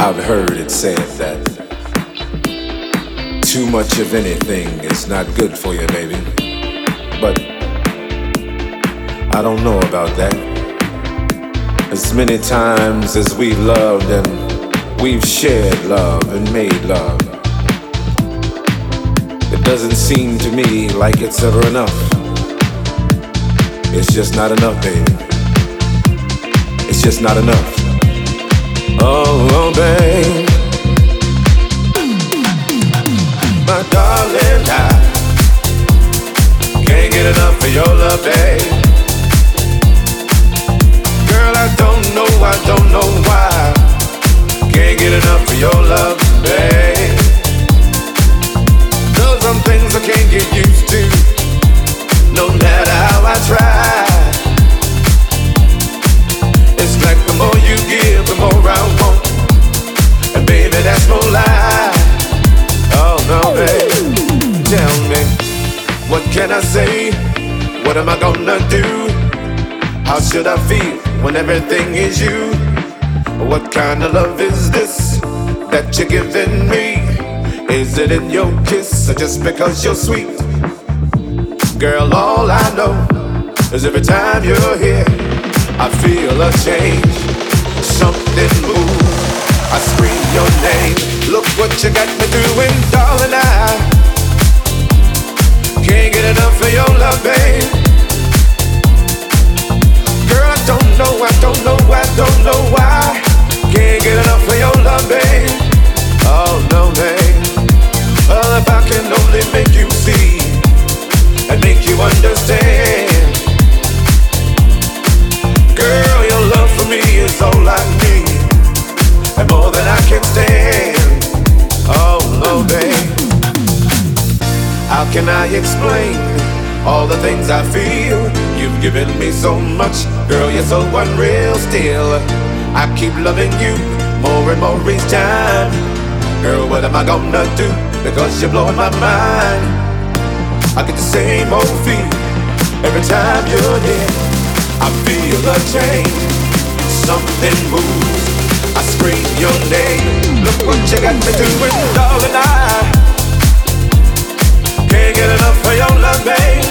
I've heard it said that too much of anything is not good for you, baby. But I don't know about that. As many times as we've loved and we've shared love and made love, it doesn't seem to me like it's ever enough. It's just not enough, baby. It's just not enough. Oh, babe, my darling, I can't get enough of your love, babe. Girl, I don't know why. Can't get enough of your love, babe. There's some things I can't get used to, no matter how I try. It's like the more you give, the more I want. And baby, that's no lie. Oh no, babe. Tell me, what can I say? What am I gonna do? How should I feel when everything is you? What kind of love is this that you're giving me? Is it in your kiss or just because you're sweet? Girl, all I know is every time you're here, I feel a change. Something moves, I scream your name. Look what you got me doing, darling. I can't get enough of your love, babe. Girl, I don't know why. Can't get enough of your love, babe. Oh no, babe. Well, if I can only make you see and make you understand, girl, your love for me is all I need, and more than I can stand. Oh no, babe. How can I explain all the things I feel? You've given me so much, girl, you're so unreal still. I keep loving you more and more each time. Girl, what am I gonna do? Because you're blowing my mind. I get the same old feel every time you're near. I feel a change, something moves, I scream your name. Look what you got me doing, darling. I can't get enough of your love, babe.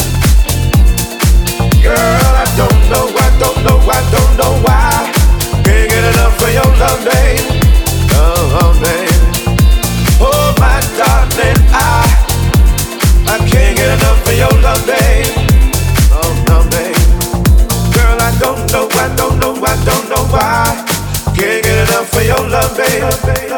Girl, I don't know why. Can't get enough of your love, babe. Oh, babe. Oh, my darling, I can't get enough of your love, babe. Oh, no, babe. Girl, I don't know why. Can't get enough of your love, babe.